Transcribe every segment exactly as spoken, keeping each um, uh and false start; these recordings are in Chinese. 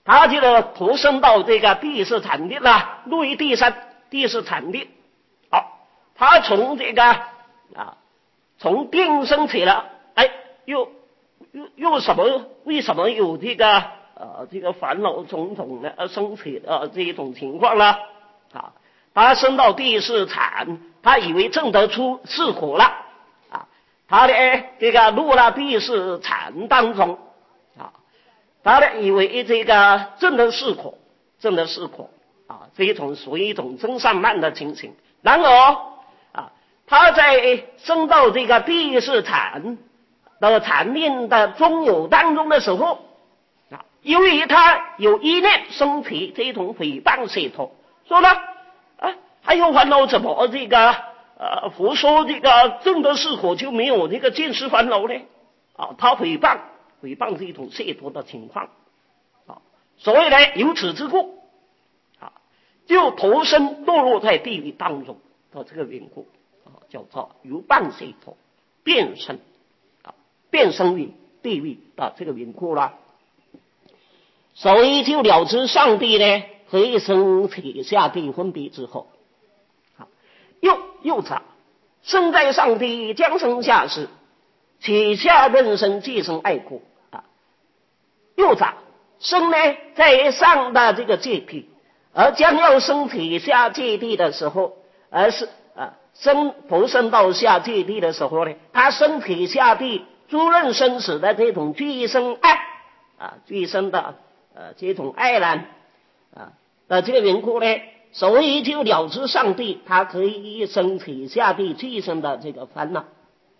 他这个投身到这个第四产地了，路易第三第四产地。好，他从这个啊，从定生起了，哎，又又又什么？为什么有这个呃这个烦恼种种的呃升起的这种情况呢？啊，他升到第四产，他以为证得出四苦了啊，他的这个入了第四产当中啊，他的以为这个证得四苦，证得四苦啊，这一种属于一种真善慢的情形。然而啊，他在升到这个第四产的禅定的中有当中的时候啊，由于他有一念升起这种诽谤系统，说了啊，还有烦恼怎么这个呃佛说这个证得四苦就没有这个见识烦恼呢？啊，他诽谤诽谤是一种亵渎的情况啊，所以呢，由此之故啊，就投身堕落在地狱当中的这个缘故啊，叫做由谤亵渎变身啊，变身于地狱的这个缘故了。所以就了知上帝呢，可以升起下地分别之后，啊，又又咋生在上帝将生下时，起下任生既生爱故啊，又咋生呢在上的这个界地，而将要升起下界地的时候，而是啊生投生到下界地的时候呢，他升起下地诸任生死的这种俱生爱啊，俱生的呃这种爱然啊的这个缘故呢，所以就了知上帝他可以升起下地俱生的这个烦恼。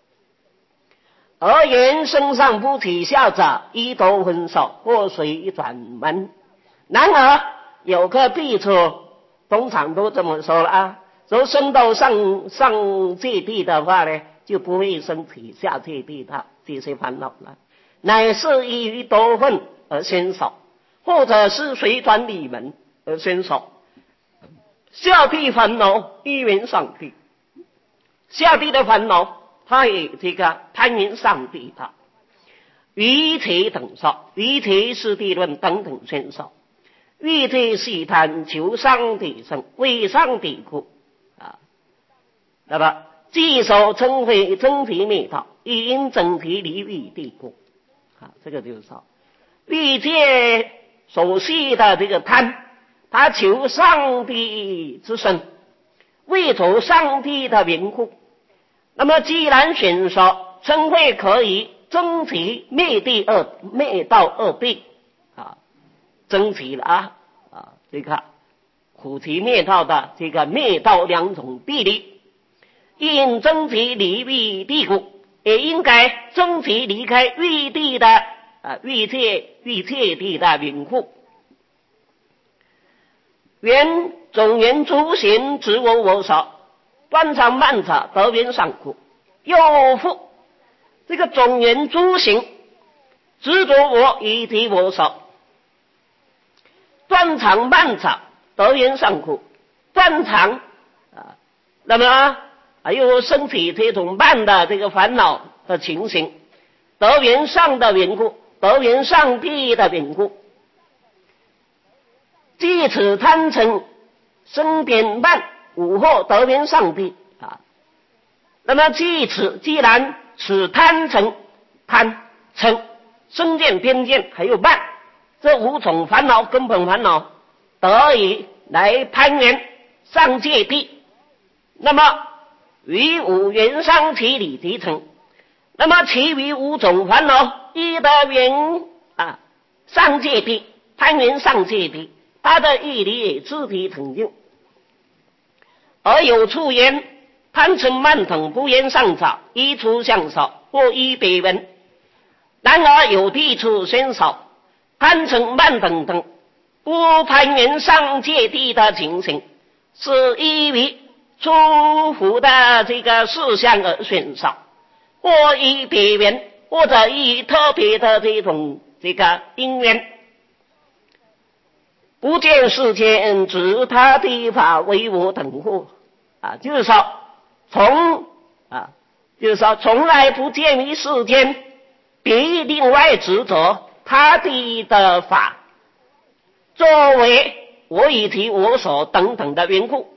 而言身上不起下者，一头分手，或随转门。然而有个弊处，通常都这么说了啊，说升到上上界地的话呢，就不会升起下界地的这些烦恼了，乃是依于多分而先少，或者是随转里门而先少。下地烦恼依缘上地，下地的烦恼他也这个攀缘上帝的于其等少，于其是地论等等先少，欲界细贪求上帝生，为上帝故啊。那么既守真非真体灭道，亦因整体离欲地故啊，这个就是说欲界所系的这个贪，他求上帝之身，为求上帝的缘故。那么既然选说称谓可以争其灭地二灭道二弊啊，争其了啊啊这个苦其灭道的这个灭道两种弊理，因争其离欲地故，也应该争其离开欲地的啊欲界欲界地的缘故。原总缘诸行执我我少，断常慢者得缘上苦。又复这个总缘诸行执着我以及我少，断常慢者得缘上苦。断常啊，那么还有升起这种慢的这个烦恼的情形，得缘上的缘故，得缘上帝的缘故。即此贪嗔生点慢五惑得缘上帝啊。那么即此既然此贪嗔贪嗔生见边见还有慢这五种烦恼根本烦恼得以来攀缘上界地，那么于五缘上其理即成。那么其余五种烦恼依得缘啊上界地攀缘上界地，他的义理也自体成就。而有处言贪嗔慢等不言上者，依出相少，或依别文。然而有地处先少，贪嗔慢等等不攀缘上界地的情形，是依于出伏的这个事项而选少，或依别文，或者依特别的这种这个因缘。不见世间执他地法为我等护啊，就是说从啊，就是说从来不见于世间别另外执着他地的法作为我以及我所等等的缘故，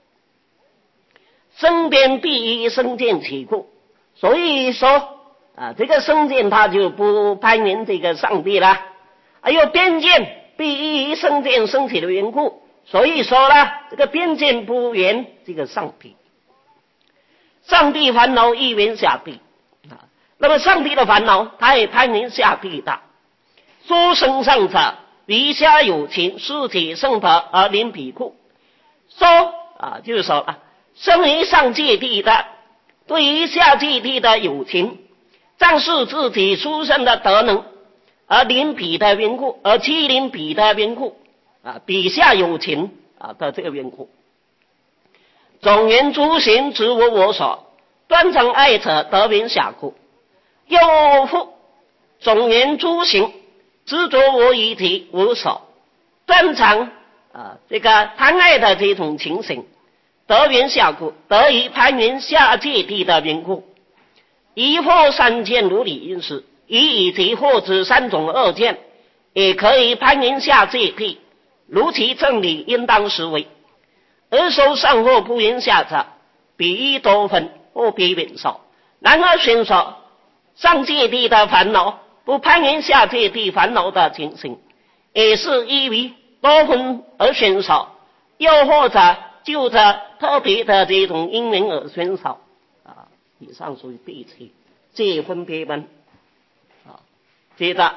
身边必以身见起故。所以说啊，这个身见他就不攀援这个上帝了。还有边见必以身见升起的缘故，所以说呢，这个边见不缘这个上帝。上帝烦恼亦缘下地啊，那么上帝的烦恼他也攀援下地的。说身上者彼下有情，是体圣德而临彼故。说啊，就是说啊，生于上界地的对于下界地的有情，仗是自己出生的德能而临彼的缘故，而欺临彼的缘故啊，彼下有情啊的这个缘故。总言诸行执我我所，断诚爱者得名下故。又复总言诸行执着我以体我所，断诚啊这个贪爱的这种情形，得名下故，得以攀援下界地的缘故。疑惑三见如理因时，以以及或指三种恶见，也可以攀援下界地，如其正理应当实为。而受上或不言下者，比喻多分或比远少。然而选说上界地的烦恼不攀援下界地烦恼的情形，也是因为多分而选少，又或者就着特别的这种因缘而选少啊。以上属于第七界分别门啊。接着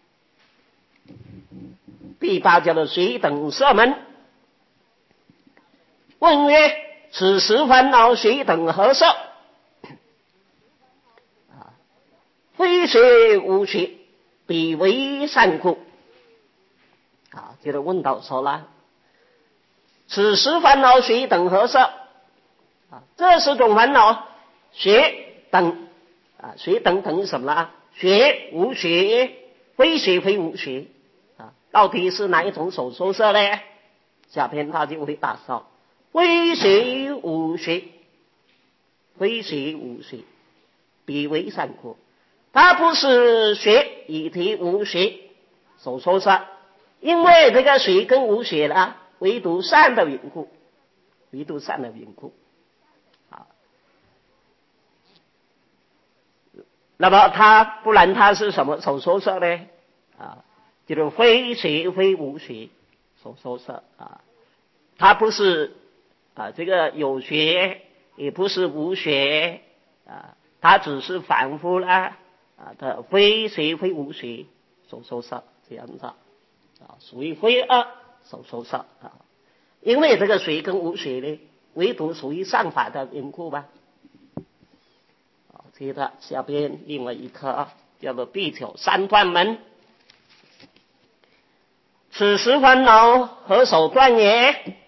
第八叫做随等色门。问曰：此时烦恼随等何色？啊，非随无随，彼为善故。啊，接着问到说了，此时烦恼随等何色？啊，这十种烦恼随等啊，随等等于什么呢？随无随，非随非无随啊，到底是哪一种手受色呢？下篇他就会打说。非随无随，非随无随，彼为善故。它不是随以及无随所说色，因为这个随跟无随呢，唯独善的缘故，唯独善的缘故。啊，那么它不然它是什么所说色呢？啊，就是非随非无随所说色啊，它不是。啊，这个有学也不是无学啊，它只是反复啦啊的非随非无随所受色这样子啊，属于非恶所受色啊。因为这个随跟无随呢，唯独属于善法的缘故吧。好，接着下边另外一课啊，叫做第九三断门。此时烦恼何所断也？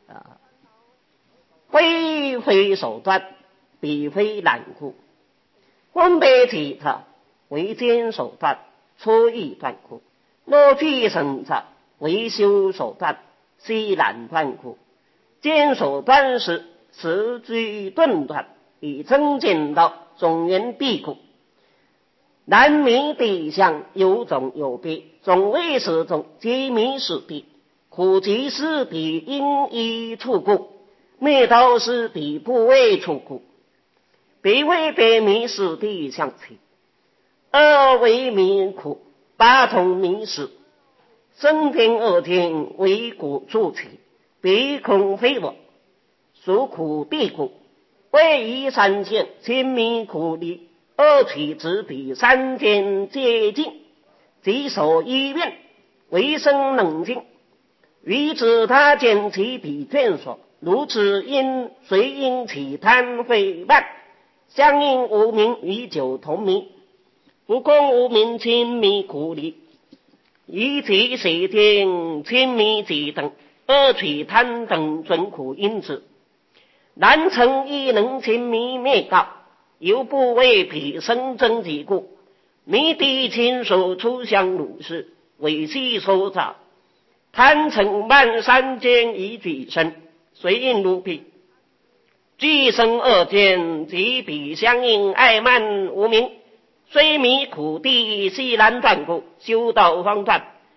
非非手段，彼非难故。分别体者，为坚手段，初易断故。若具神者，为修手段，虽难断故。坚手段时，时居顿断，以增减道，总言必故。难迷地相，有种有别，总为始终，皆迷始地。苦即是彼因依处故。灭道是彼不为处故，彼为别迷是地相起，二为迷苦，八同迷死，生天恶天为果助起，彼恐非我，属苦地故，为一三界亲迷苦力，二取之彼三间接近，即所依愿，为生冷静，于知他见其彼眷所。如此因随因起贪废慢，相应无明与酒同迷，不共无明亲迷苦力，以其水天亲迷己等，二取贪等准苦因子，难成亦能亲迷灭道，犹不为彼生真己故，迷地亲属出相如是，为系所造，贪嗔慢三间以举身。随应如彼，俱生恶见，及彼相应爱慢无明，虽迷苦地悉难断故，修道方断，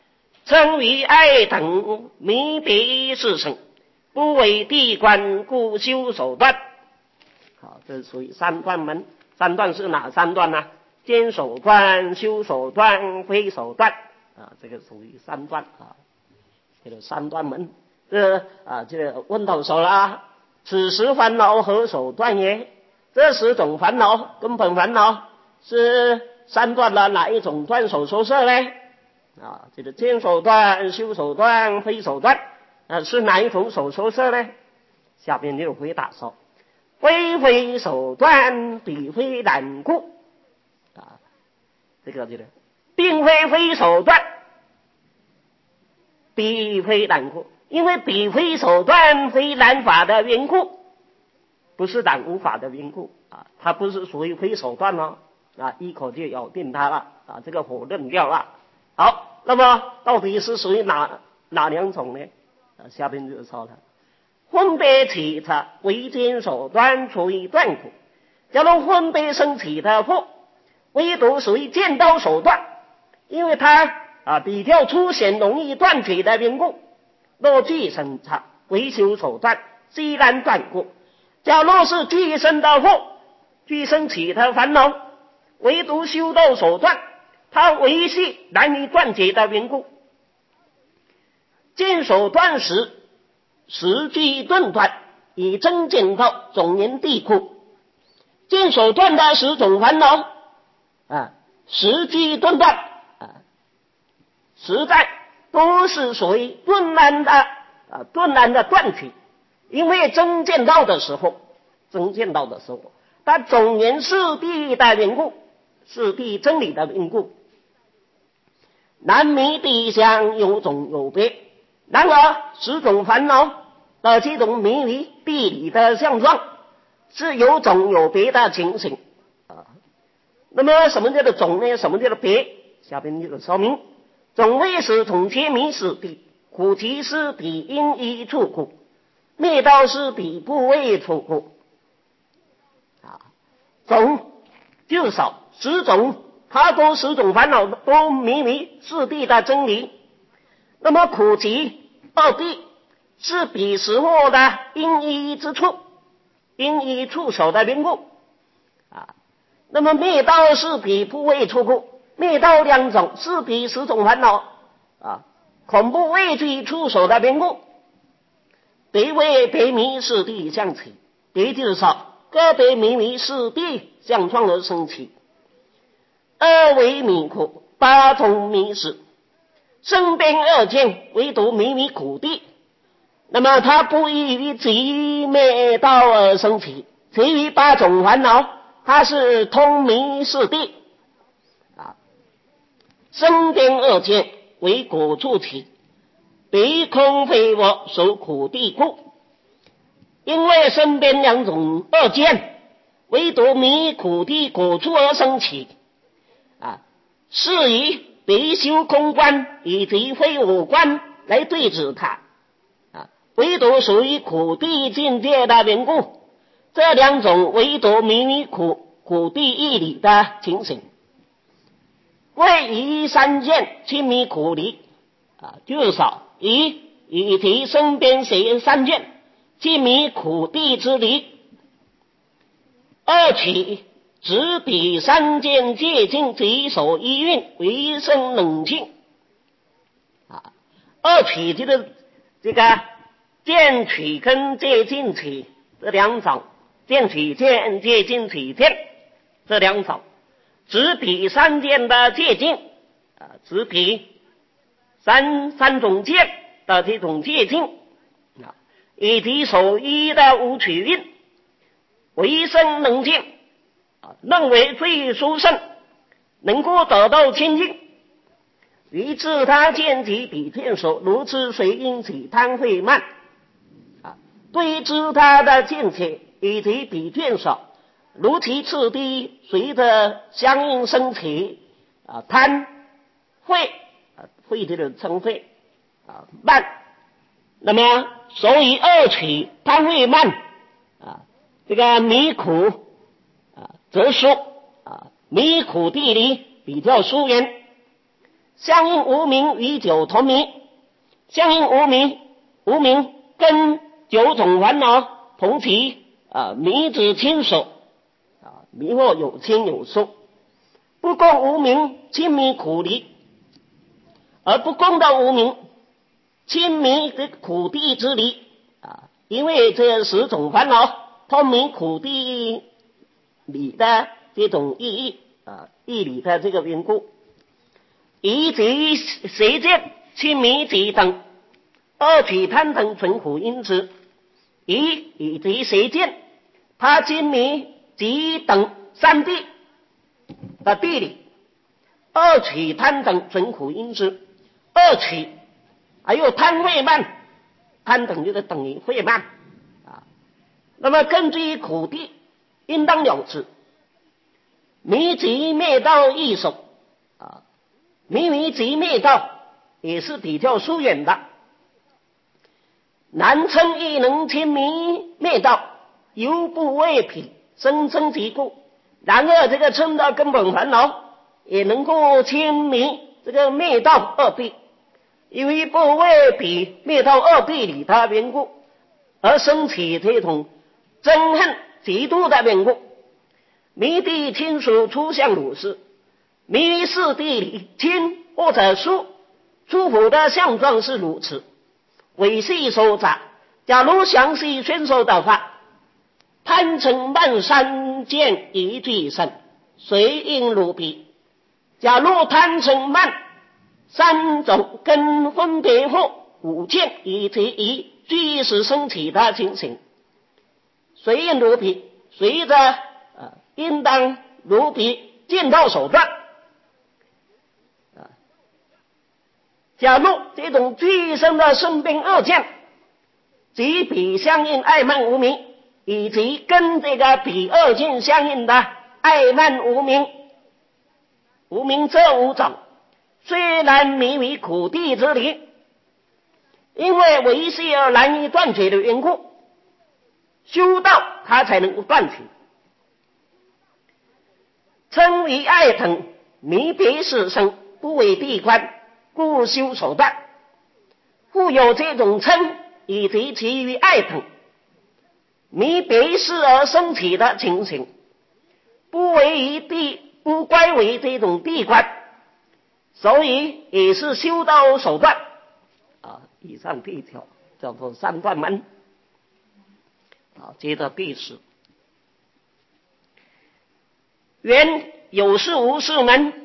生于爱等，弥别事生，不为地官，故修手段。好，这属于三段门。三段是哪三段呢？坚手段、修手段、非手段啊，这个属于三段啊，这个三段门。这啊，这个问到手了，此时烦恼何手段也？这十种烦恼，根本烦恼是三段的哪一种断手所摄呢？啊，这个坚手段、修手段、非手段啊，是哪一种手所摄呢？下边就回答说：非非手段，彼非难故。啊，这个这个，并非非手段，彼非难故，因为彼非手段、非难法的缘故。不是党无法的缘故啊，它不是属于非手段哦啊，一口就咬定它了啊，这个否认掉了。好，那么到底是属于哪哪两种呢？啊，下边就说了，分别起它为坚手段，处于断苦。假如分别生起的祸，唯独属于剑刀手段，因为它啊比较粗显，容易断取的缘故。若具生它为修手段，虽然断故。假若是具生的祸，具生起的烦恼，唯独修道手段，它维系难以断解的缘故。坚手段时，时具顿断，以增见道，总言地库。坚手段的十种烦恼啊，时具顿断啊，实在都是属于顿然的啊，顿然的断取。因为真见到的时候，真见到的时候，它总言是地的缘故，是地真理的缘故。南迷地相有种有别，然而十种烦恼的这种迷离地理的相状，是有种有别的情形啊。那么什么叫做种呢？什么叫做别？下边就有说明：种为是统皆迷是地，苦其是彼因一处苦。灭道是彼不为处苦啊，种就少，十种它都十种烦恼都迷离是地的真理。那么苦集二谛是彼识货的因一之处，因一触手的缘故啊。那么灭道是彼不为处苦，灭道两种是彼十种烦恼啊，恐怖畏惧触手的缘故。别为别迷是地相起，别就是说个别迷迷是地相创而生起。二为迷苦，八种迷失，身边二见，唯独迷迷苦地。那么它不依于即灭道而生起，其余八种烦恼，它是通迷是地啊。身边二见为果处起。别空非我，属苦地故。因为身边两种二见，唯独迷苦地果处而生起啊，是以别修空观以及非我观来对治它啊，唯独属于苦地境界的缘故。这两种唯独迷于苦苦地义理的情形，为以三见亲迷苦离啊，就是说以以其身边谁三见亲迷苦地之离。二起只比三见界境己手一运为生冷静啊，二起就是这个见取跟界境起这两种，见取见界境起见这两种，只比三见的界境啊，只比三三种见的这种界境啊，以及手一的无取运为生冷静啊，认为最殊胜，能够得到清净。于自他见其比见所，如此随因起贪慧慢啊，对知他的见解以及比见所，如其次第随着相应升起啊，贪慧啊，慧的称慧啊，慢。那么所以二取贪慧慢啊，这个迷苦啊则疏啊，迷苦地离比较疏远。 相应无名与九同名，相应无名，无名跟九种烦恼同起啊，迷子亲手啊，迷惑有亲有疏，不共无名，亲迷苦离，而不共的无名，亲迷的苦地之离啊，因为这十种烦恼同名苦地理的这种意义啊，义理的这个缘故，以及邪见、亲迷及等二取贪等存苦因之，以以及邪见，他亲迷及等三谛的地理，二取贪等存苦因之，二取还有贪慧慢，贪等就是等于慧慢啊。那么根据苦地，应当了知，迷及灭道易守啊，迷迷及灭道也是比较疏远的，难称亦能亲迷灭道，犹不为彼生生即故。然而这个称的根本烦恼也能够亲迷这个灭道二谛，因为不为彼灭道二谛理的缘故，而生起这种憎恨嫉妒的缘故。迷地亲属出相如是，迷是地理亲或者疏出府的相状是如此。维系收杂，假如详细宣说的话，贪嗔慢三见一俱生，随应如彼。假如贪嗔慢三种根分别后五见以及一俱时升起的情形，随应如彼，随着呃应当如彼见到手段。假如这种俱生的生病二见，即彼相应爱慢无明，以及跟这个彼二见相应的爱慢无明，无明这五种，虽然迷于苦地之理，因为维系而难以断绝的缘故，修道它才能够断绝。称为爱等，迷别事生，不为地观，故修手段。故有这种称以及其余爱等迷别事而生起的情形，不为于地，不归为这种地观，所以也是修道手段啊。以上第一条叫做三断门啊。接着第十，原有事无事门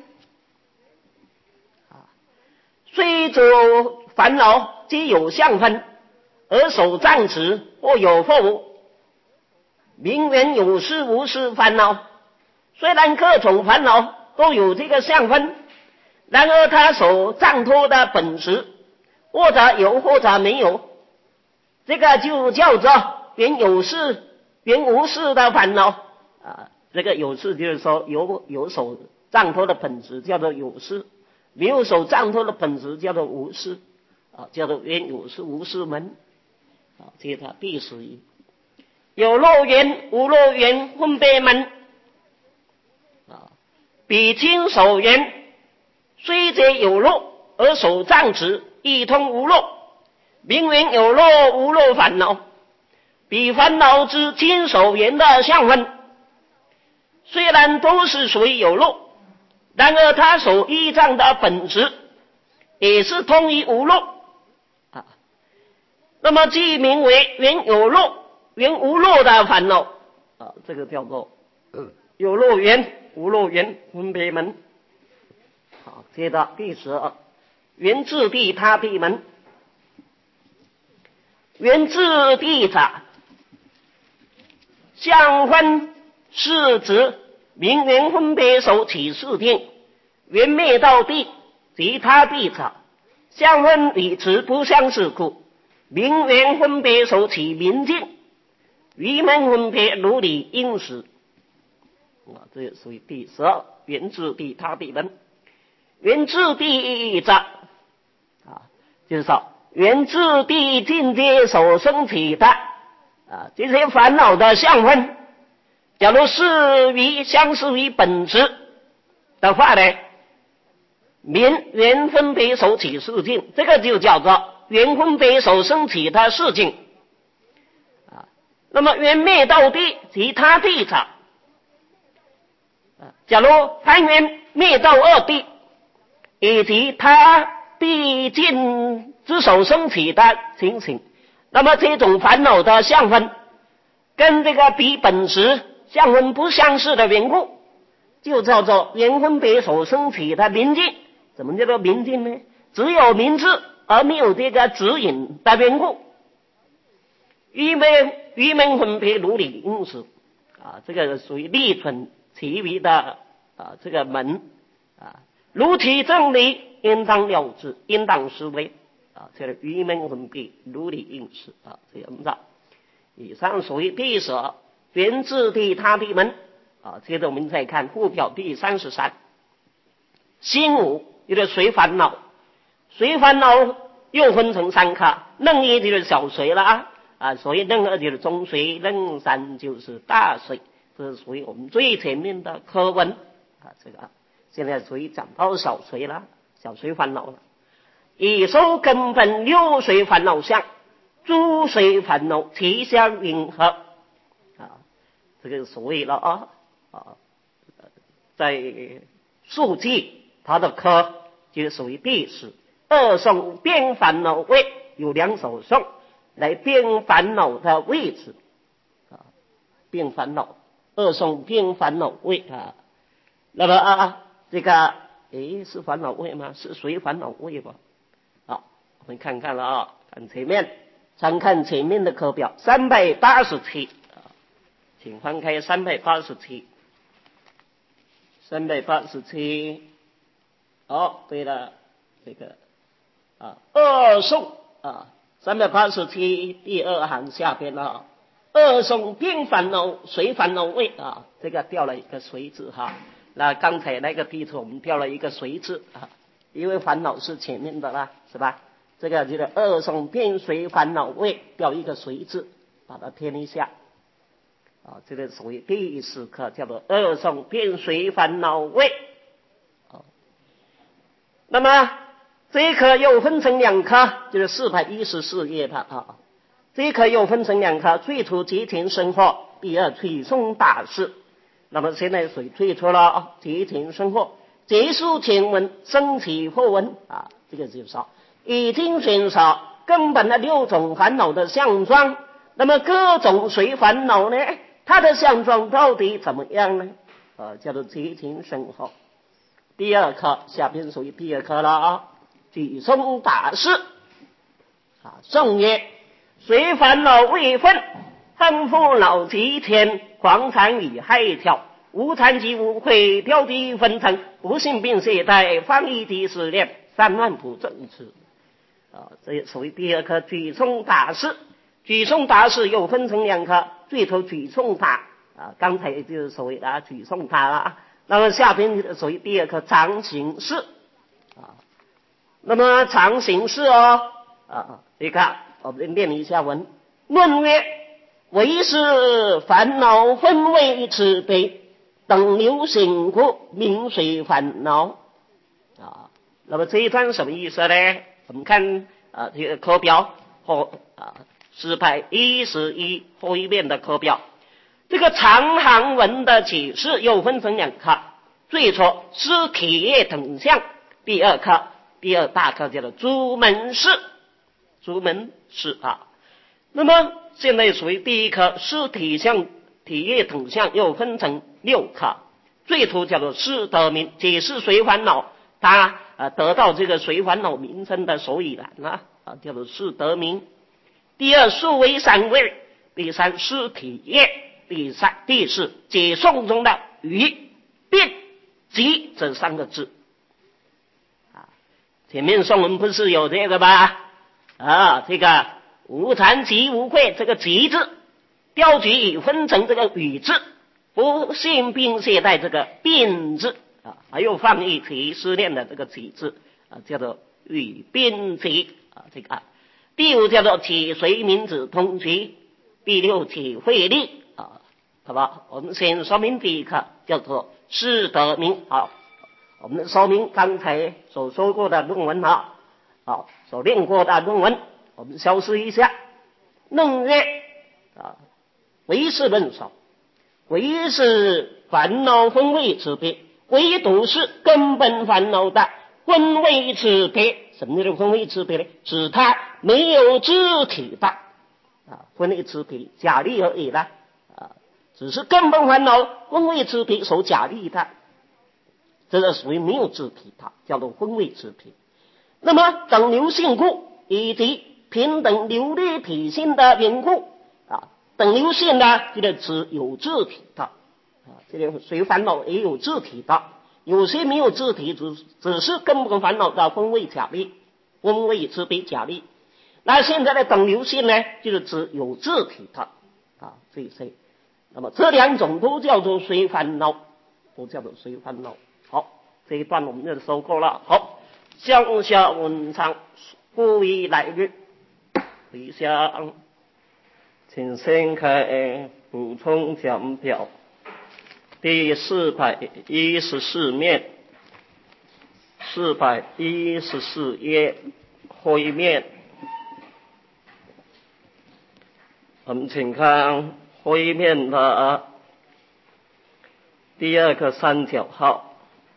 啊，虽则烦恼皆有相分，而守障持或有或无，名原有事无事烦恼。虽然各种烦恼都有这个相分，然而它所障托的本质或者有或者没有，这个就叫做原有事原无事的烦恼啊。这个有事就是说有有所障托的本质叫做有事，没有所障托的本质叫做无事啊，叫做原有事无事门啊。接着第十一，有漏缘无漏缘分别门啊，彼亲守缘，虽则有漏而守障持，一通无漏，名缘有漏无漏烦恼。彼烦恼之亲守缘的相分，虽然都是属于有漏，然而它所依仗的本质也是通于无漏啊。那么即名为缘有漏缘无漏的烦恼啊，这个叫做有漏缘无漏缘分别门。好，接着第十二，缘自地他地门。缘自地者，相分是指名缘分别手起事定，缘灭道地及他地者，相分理持不相似故，名缘分别手起明净，余门分别如理应时啊，这也属于第十二，缘自地他地门。缘自地者啊，就是说缘自地境界所生起的啊这些烦恼的相分，假如是于相似于本质的话呢， 民原分别所起事境，这个就叫做原分别所生起的事境啊。那么原灭道地及他地者，啊，假如凡原灭道二地以及他地境之所生起的情形，那么这种烦恼的相分跟这个比本实相分不相似的缘故，就叫做原分别所生起的明境。怎么叫做明境呢？只有明智而没有这个指引的缘故。愚昧愚昧分别如理应时啊，这个属于立存其余的啊这个门啊，如其正理应当了知，应当思维啊，这个愚昧分别如理应时啊，这样的。以上属于第十原自地他地门啊。接着我们再看附表第三十三，心无就是随烦恼，随烦恼又分成三科，任一就是小随了啊，啊，所以任二就是中随，任三就是大随，这是属于我们最前面的科文啊。这个现在属于讲到小随了，小随烦恼了。以收根本六随烦恼相，诸随烦恼其相应合啊，这个所谓了啊啊，在数记它的科就属于第十二颂变烦恼位，有两首颂来变烦恼的位置啊，变烦恼二颂变烦恼位啊。那么啊这个诶是烦恼位吗？是随烦恼位吧？好，我们看看了啊，看前面，常看前面的课表三百八十七啊，请翻开三百八十七，三百八十七。好，对了，这个啊二颂啊，三百八十七第二行下边了，二颂变烦恼随烦恼位啊，这个掉了一个随字哈。那刚才那个地图我们掉了一个随字啊，因为烦恼是前面的啦，是吧？这个就是二颂变随烦恼位，掉一个随字，把它填一下啊。这个属于第四课，叫做二颂变随烦恼位。那么这一课又分成两课，就是四百一十四页的啊。这一课又分成两课，最初集庭生活，第二曲颂大事。那么现在谁退出了集庭生活，结束前文，升起后文啊，这个就是说已经选择根本的六种烦恼的相状。那么各种随烦恼呢，它的相状到底怎么样呢？啊，叫做集庭生活。第二课下边属于第二课了啊，举颂大事啊。颂曰：随烦恼未分，恨父恼极天，狂残与害跳，无残疾无愧，标的分层，不幸病懈怠，放逸的思念，三万不正持啊。这也属于第二课举颂大事。举颂大事又分成两课，最初举颂大啊，刚才就是所谓的举颂大了。那么下边属于第二课常行事啊。那么常行事哦啊，你看我们念一下文。论曰：唯是烦恼分为慈悲，等流行故，名随烦恼啊。那么这一段什么意思呢？我们看啊这个课表后啊四百一十一后一面的课表。这个长行文的解释又分成两课，最初是体业等相，第二课第二大课叫做诸门事，诸门事啊。那么现在属于第一课是体相体业等相，又分成六课，最初叫做是得名，解释随烦恼，它呃得到这个随烦恼名称的所以然啊，啊叫做是得名。第二数为三位，第三是体业。第三、第四解颂中的于、变、即这三个字啊。前面颂文不是有这个吧？啊，这个无残疾无愧，这个即字标举已分成这个与字，不幸并懈怠这个变字啊，还有放逸其思念的这个即字啊，叫做与变即啊。这个、啊、第五叫做体随名子通即，第六体会力。好吧，我们先说明第一课叫做是得名。好， 我们说明刚才所说过的论文啊，啊，所念过的论文，我们消失一下。论曰啊，唯是论说，唯是烦恼分位之别，唯独是根本烦恼的分位之别。什么叫分位之别呢？指它没有肢体的啊，分位之别假立而已啦，啊，只是根本烦恼分位之别所假立的，这个属于没有肢体的，叫做分位之别。那么等流性故以及平等流离体性的缘故啊，等流性呢，这个指有肢体的啊，这个随烦恼也有肢体的，有些没有肢体，只只是根本烦恼的分位假立，分位之别假立。那现在的等流性呢，就是指有肢体的啊这些。那么这两种都叫做随烦恼，都叫做随烦恼。好，这一段我们就收过了。好，向下文章故意来日。回想，请先开补充讲表第四百一十四面，四百一十四页灰面。我们请看灰面的第二个三角号，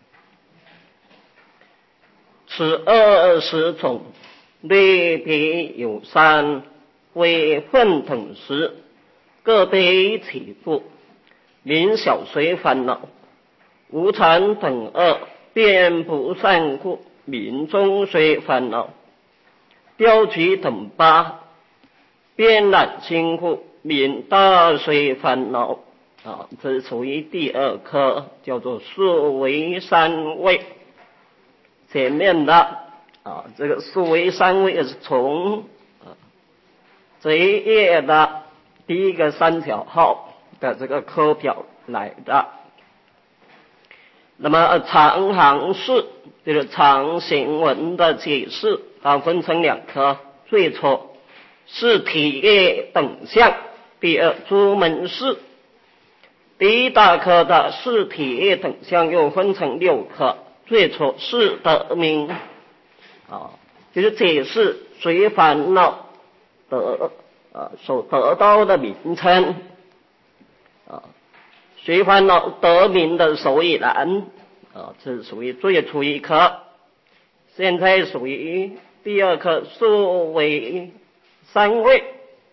此二十种类别有三，为混等时，各别起故，名小随烦恼；无常等二，便不善故，名中随烦恼；标举等八，边染心故，名大随烦恼。啊，这属于第二科，叫做数为三位。前面的啊，这个数为三位是从啊这一页的第一个三角号的这个科表来的。那么长行式就是长行文的解释，它分成两科，最初是体业等项，第二诸门式。第一大科的是体业等项又分成六科，最初是得名啊，就是解释随烦恼得啊所得到的名称啊，随烦恼得名的所以然啊，这是属于最初一科。现在属于第二科数为三位。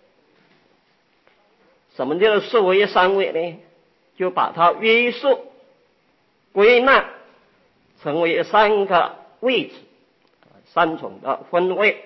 什么叫数为三位呢？就把它约束归纳成为三个位置，三种的分位。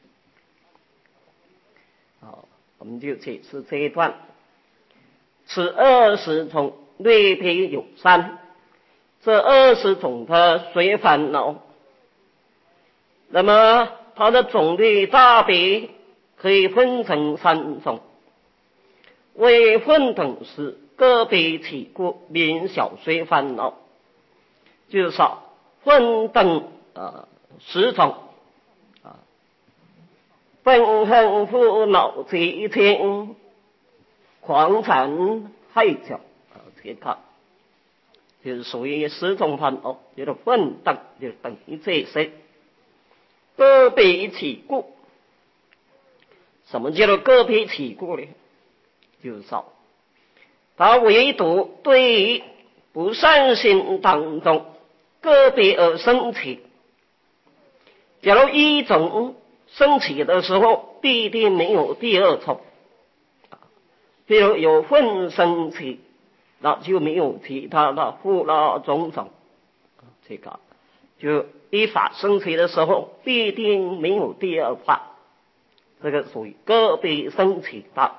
好，我们就解释这一段。此二十种类别有三，这二十种的随烦恼，那么它的种类大别可以分成三种。为混等时，个别起故，名小随烦恼。就是说混等呃十种啊，愤恨苦恼极天狂残害巧啊，这个就是属于十种烦恼，就是混等，就等于这些。个别起故，什么叫做个别起故呢？就是说他唯独对于不善心当中个别而升起，假如一种升起的时候，必定没有第二种。比如有愤升起，那就没有其他的苦恼种种。这个就依法升起的时候，必定没有第二法，这个属于个别升起的。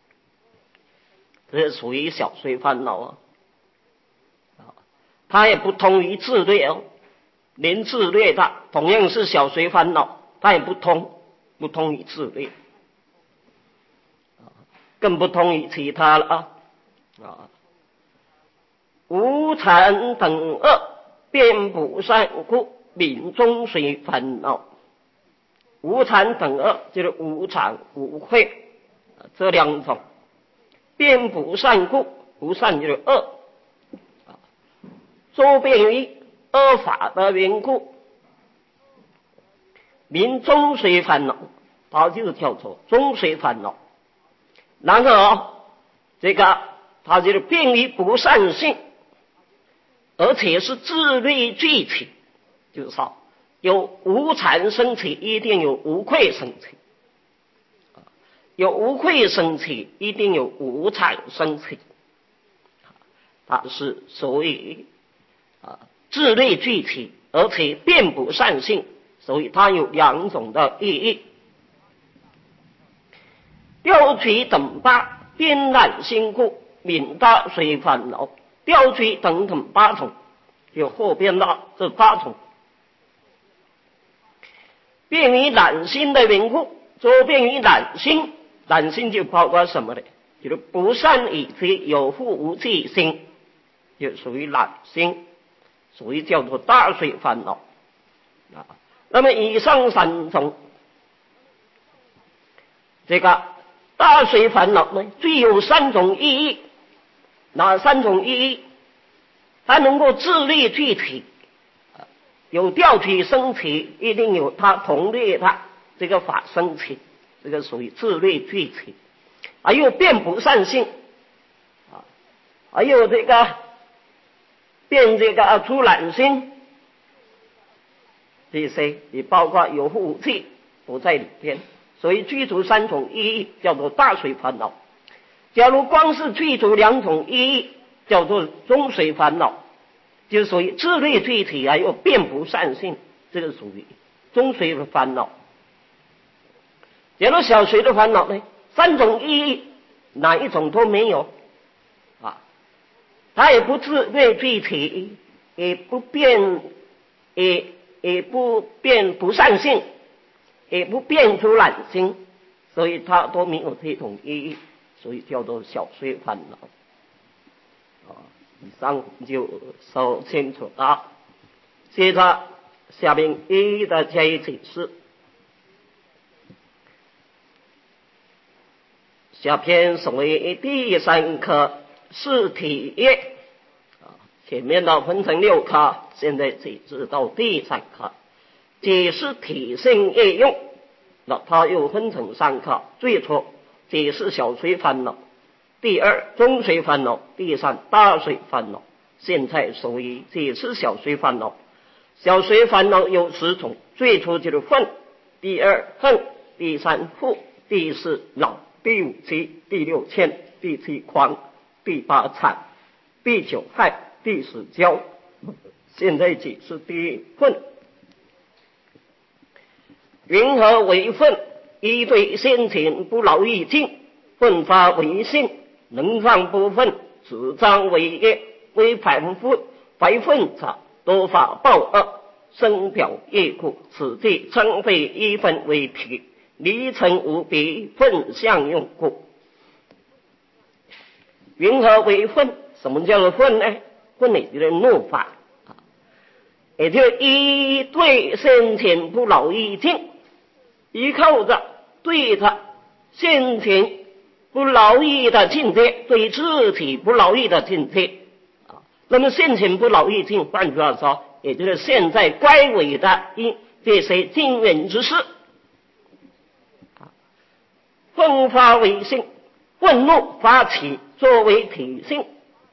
这属于小随烦恼啊，它也不同于自劣哦，连自劣的同样是小随烦恼，它也不同，不同于自劣，更不同于其他了啊！啊，无常等恶，便不善故，名中随烦恼。无常等恶就是无常、无慧这两种。便不善故，不善就是恶，周便于恶法的缘故，名终随烦恼，它就叫做终随烦恼。然后这个它就是便于不善性，而且是自律具体，就是说有无常生起，一定有无愧生起；有无愧生起，一定有无常生起。它是所谓啊自律具体，而且遍不善性，所以它有两种的意义。调取等八，边染心故，名大随烦恼。调取等等八种，有后边的这八种。便于染心的缘故，说便于染心，染心就包括什么呢？就是不善已知，有覆无记心，就属于染心，属于叫做大随烦恼啊。那么以上三种，这个大随烦恼呢，具有三种意义。哪三种意义？它能够自律具体，有调取生起，一定有它同类的这个法生起，这个属于自律具体。还有遍不善性啊，还有这个变这个出染心，这些也包括有覆无记不在里边。所以具足三种意义叫做大随烦恼。假如光是具足两种意义叫做中随烦恼，就属于自律具体还有遍不善性，这个属于中随的烦恼。假如小随的烦恼呢，三种意义哪一种都没有啊，它也不自律具体，也不变，也也不变不善性，也不变出染心，所以它都没有这种意义，所以叫做小随烦恼啊。以上就说清楚了。接着下面一一的加以解释。下篇所谓第三课是体业啊，前面呢分成六课，现在解释到第三课，解释体性业用。那它又分成三课，最初解释小随烦恼，第二中随烦恼，第三大随烦恼。现在所谓解释小随烦恼。小随烦恼有十种，最初就是愤，第二恨，第三覆，第四恼，第五气，第六嗔，第七狂，第八惨，第九害，第十骄。现在解释第一愤。云何为愤？一对先前不劳逸境，奋发为性，能放不愤，主张为业，为反复白愤者，多法暴恶，生表业故，此即称非一愤为体，离尘无别，愤相用故。云何为愤？什么叫做愤呢？愤也就是怒法，也就是一对先前不劳逸境，依靠着对他先前不劳逸的境界，对自己不劳逸的境界啊。那么先前不劳逸境，换句话说，也就是现在乖违的因这些经验之事，奋发为性，愤怒发起作为体性，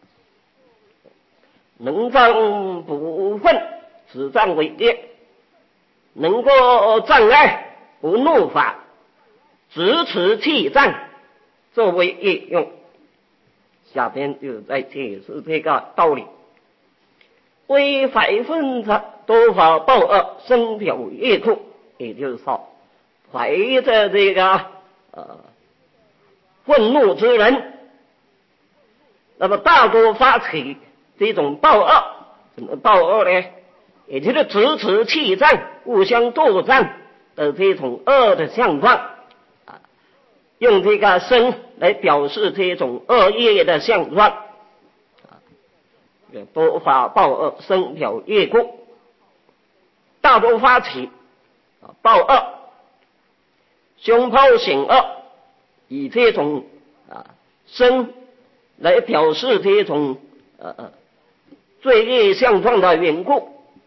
能障不愤，只障为业，能够障碍不怒法，直持气障作为业用。下边就在解释这个道理。为怀愤者，多法暴恶，生表业故。也就是说，怀着这个呃愤怒之人，那么大多发起这种暴恶。什么暴恶呢？也就是直持气障，互相斗战的这种恶的相状啊，用这个生来表示这种恶业的相状啊，多法暴恶，生表业故，大多发起啊暴恶，凶暴险恶，以这种啊生来表示这种呃罪业相状的缘故，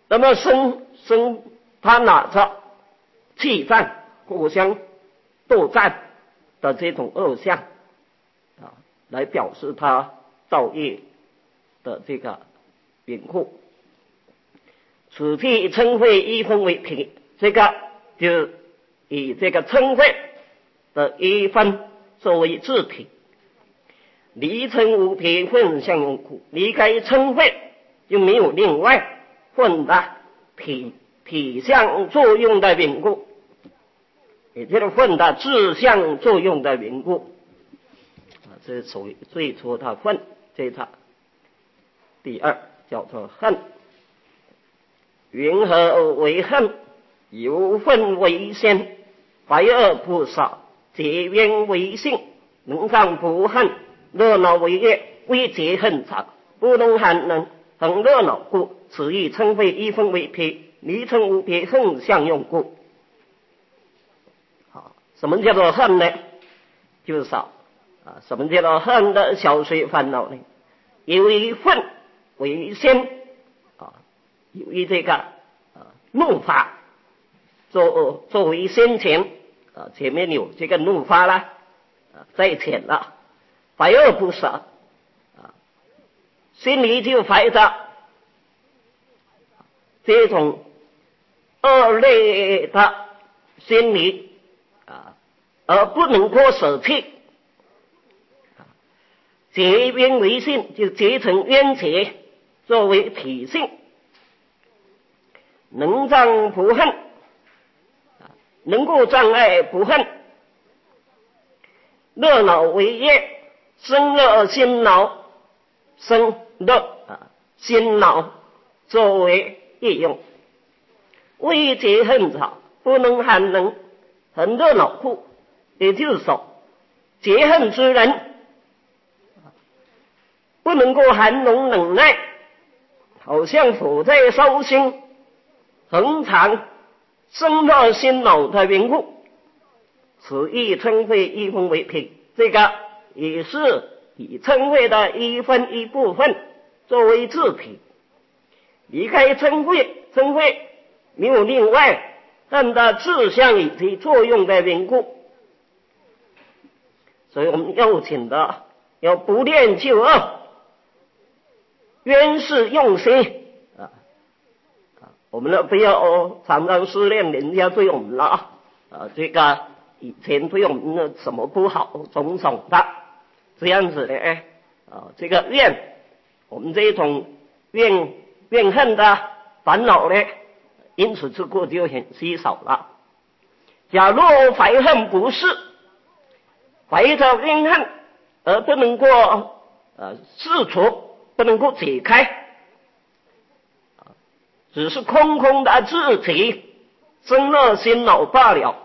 那么生生他拿着气战互相斗战的这种恶相啊，来表示他造业的这个缘故。此譬嗔恚一分为脾，这个就以这个嗔恚的一分作为自体，离嗔无别混相用故，离开嗔恚就没有另外混的体体相作用的缘故，也就是混的自相作用的缘故啊，这是属于最初的混这一套。第二叫做恨，云何为恨？由恨为先，百恶不少，结冤为性，能障不恨，热闹为业，为结恨长，不能含能，恒热闹故，此意称谓一分为撇，离嗔无别恨相用故。好，什么叫做恨呢？就是少啊。什么叫做恨的小随烦恼呢？由于愤为先啊，由于这个啊怒发作作为先前啊，前面有这个怒发啦啊在前了，百恶不赦啊，心里就怀着这种恶劣的心理啊，而不能够舍弃。结冤为性，就结成冤结作为体性，能障不恨，能够障碍不恨，热闹为业，生热心恼，生热啊心恼作为业用，为结恨草，不能含能，很热闹故，也就是说结恨之人不能够含容忍耐，好像火在烧心，恒常生热心恼的缘故，此意嗔恚一分为撇，这个也是以嗔恚的一分一部分作为自体，离开嗔恚，嗔恚没有另外恨的志向以及作用的缘故，所以我们要紧的要不恋旧恶，冤是用心啊！我们呢不要常常思念人家对我们了啊！啊，这个以前对我们的什么不好，种种的这样子的哎啊，这个怨，我们这种怨怨恨的烦恼呢，因此之故就很稀少了。假若怀恨不是，怀着怨恨而不能够呃释除，不能够解开，只是空空的自己生热心恼罢了。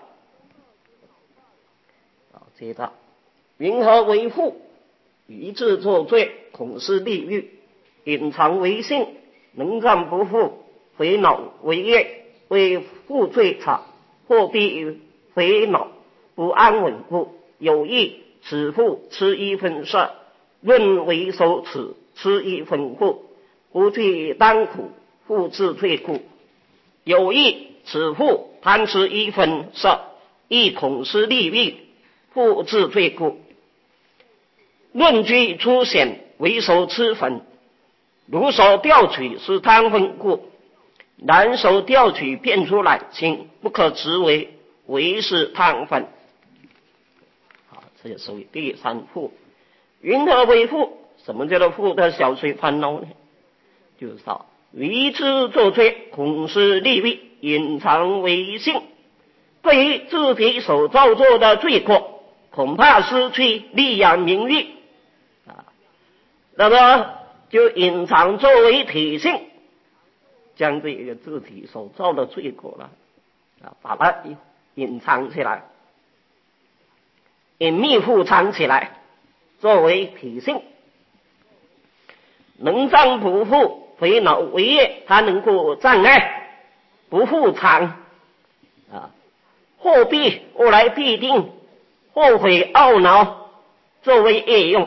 接着，云何为父？于自作罪，恐失利欲，隐藏为性，能障不负，回恼为业，为负罪场，或必回恼不安稳故，有意此父吃一分色，论为手此吃一分故，不惧当苦，复自罪故。有意此父贪吃一分色，亦恐失利欲，复自罪故。论居出显，为手吃粉，如手调取是贪分故，然手调取变出来，请不可执为为是贪分。好，这就属于第三父。云何为父？什么叫做父的小随烦恼呢？就是说于之作罪，恐失利欲，隐藏为性，对于自己所造作的罪过，恐怕失去利养名誉啊，那么就隐藏作为体性，将这个自己所造的罪过了啊，把它隐藏起来，隐秘覆藏起来，作为体性，能障不负，回恼为业，它能够障碍不复藏啊，或必后来必定后悔懊恼，作为业用，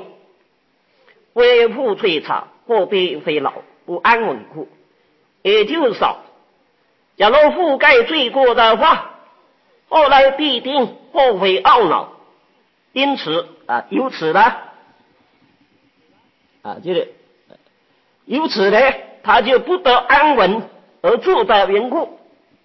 为复退场，或必回恼不安稳故。也就是说， 假如覆盖罪过的话，后来必定后悔懊恼，因此啊，由此呢，啊，这个由此呢，他就不得安稳而住的缘故。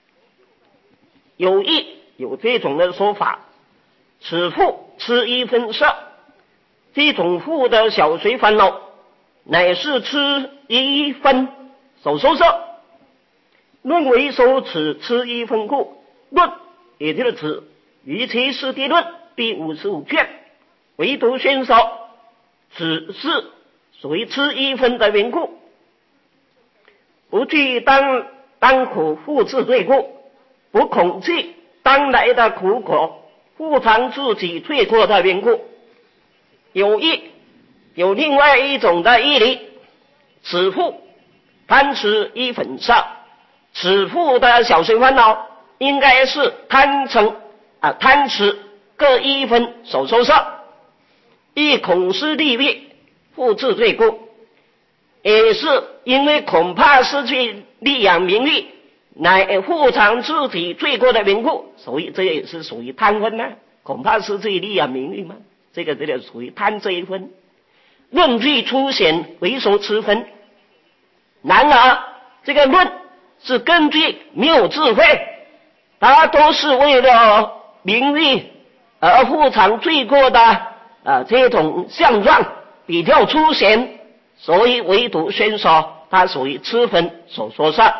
有一有这种的说法，此父吃一分色，这种父的小随烦恼，乃是吃一分手收色。论为收此吃一分故，论也就是指于其师地论第五十五卷，唯独宣说此是属于吃一分的缘故，不惧当当苦复自罪故，不恐惧当来的苦果，复偿自己罪过的缘故。有一有另外一种的义理，此父贪吃一粉色，此父的小随烦恼应该是贪嗔啊贪吃各一分手收色，亦恐失利益复自罪故，也是因为恐怕失去利养名誉，乃复偿自己罪过的缘故，所以这也是属于贪分呢、啊。恐怕失去利养名誉吗？这个这个属于贪这一分。论据粗显为所持分，然而这个论是根据没有智慧，它都是为了名誉而复偿罪过的啊这种相状比较粗显，所以唯独宣说它属于痴分所说上。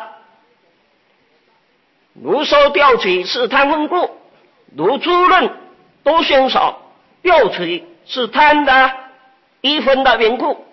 如说调取是贪分故，如诸论都宣说调取是贪的一分的缘故。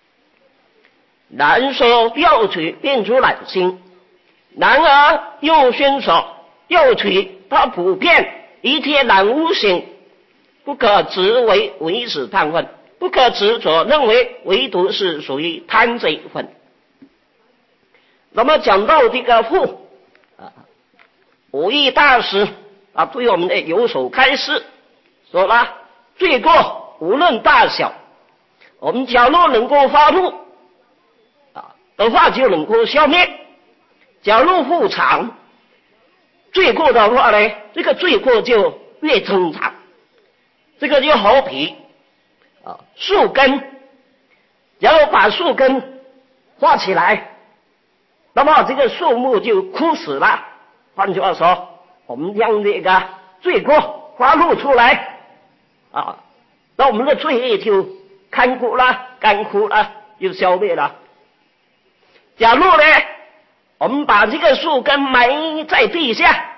然说调取变出懒心，然而又宣说调取它普遍一切懒无形，不可执为唯是贪分，不可执着认为唯独是属于贪这一分。那么讲到这个父啊，武义大师啊对我们的有所开示，说了罪过无论大小，我们假若能够发怒啊的话就能够消灭，假若复偿罪过的话呢，这个罪过就越增长。这个就好比啊树根，假如把树根画起来，那么这个树木就枯死了。换句话说，我们将这个罪过发露出来啊，那我们的罪业就干枯了，干枯了，就消灭了。假如呢，我们把这个树根埋在地下，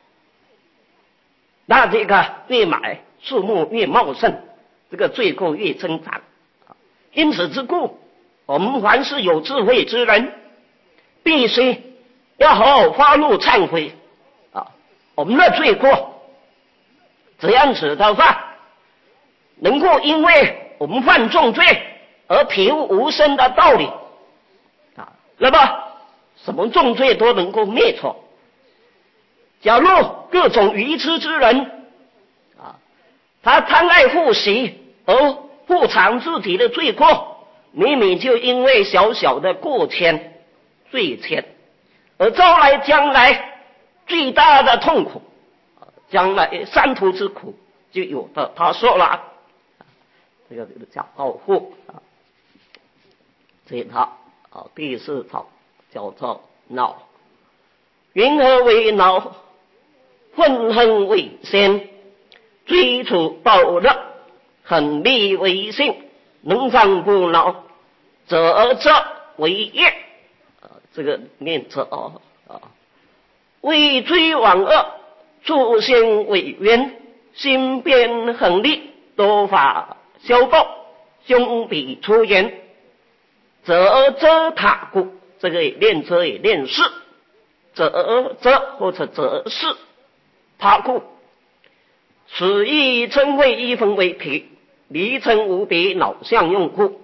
那这个越埋树木越茂盛，这个罪过越增长。因此之故，我们凡是有智慧之人，必须要好好发怒忏悔啊，我们的罪过这样子的话，能够因为我们犯重罪而体悟无生的道理啊，那么什么重罪都能够灭除。假如各种愚痴之人啊，他贪爱富习而不偿自己的罪过，明明就因为小小的过愆罪愆而招来将来最大的痛苦，将来三途之苦就有的。他说了，这个叫报复啊，这一套啊，第四套叫做恼。云何为恼？愤恨为先，追除暴乐，狠戾为性，能上不恼，者者为业。啊，这个念者哦啊，为追往恶，助心为冤，心变狠戾，多法消暴，凶笔出言，者者他故。这个念者也念是，者者或者者是他故。此亦称谓一分为脾，离称无别恼相用故。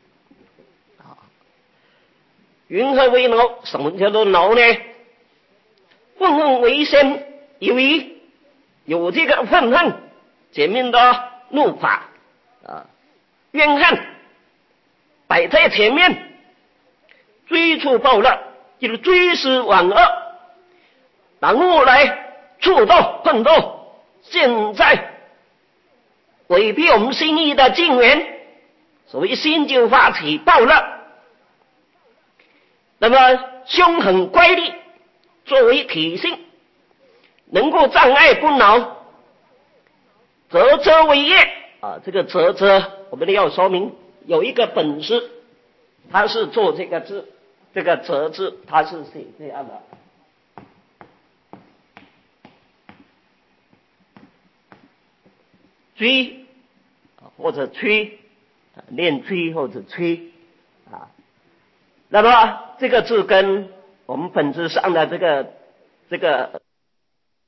云何为恼？什么叫做恼呢？愤恨为先，以为有这个愤恨前面的怒法啊怨恨摆在前面，追逐暴乐就是追思往恶， 然后来触动碰动，现在违背我们心意的境缘，所谓心就发起暴热。那么凶狠乖戾作为体性，能够障碍不挠，折遮为业啊。这个折遮我们要说明，有一个本事，他是做这个字，这个折字他是写这样的，追或者吹，念吹或者吹啊。那么这个字跟我们本质上的这个这个